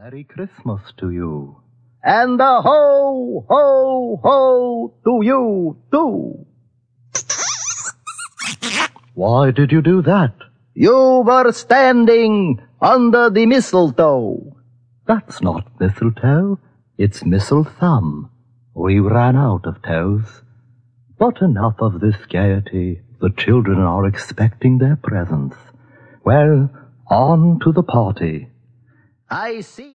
Merry Christmas to you. And a ho, ho, ho to you, too. Why did you do that? You were standing under the mistletoe. That's not mistletoe. It's mistle thumb. We ran out of toes. But enough of this gaiety. The children are expecting their presents. Well, on to the party. I see.